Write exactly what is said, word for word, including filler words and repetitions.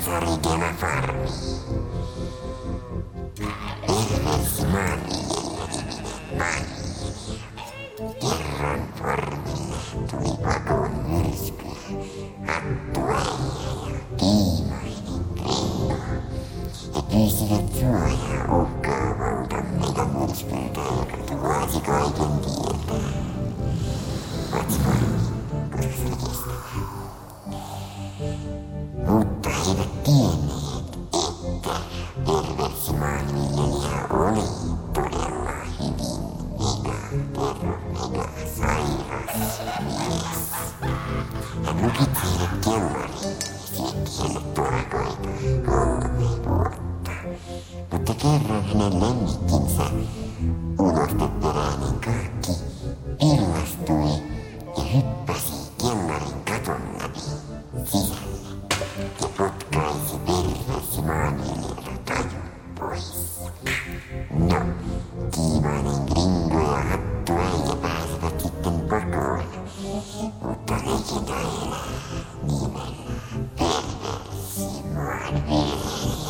Sari Della Farmi. Perversi maanviljelijä maanviljelijä. Kerran farmille tuli pakoon myrskyä, hattuäijä ja kiimainen Gringo. He pyysivät suojaa uhkaavalta meitä myrskyltä, joka tuhoasi kaiken tieltään. What's funny? Koska se kestää. Mutta he eivät tienneet, että perversimaanviljelijä oli todella hyvin mega, terro, mega sairas mies. Hän lukitsi heidät kellariin ja syötti heille porakoita kolme vuotta. Mutta kerran hänen lemmikkinsä, ulosteperäinen kakki, illastui ja hyppäsi kellarin katon läpi sisälle ja potkaisi perversimaanviljelijältä tajun pois. No, kiimainen Gringo ja hattuäijä pääsivät sitten pakoon, mutta legenda elää nimellä perversimaanviljelijä.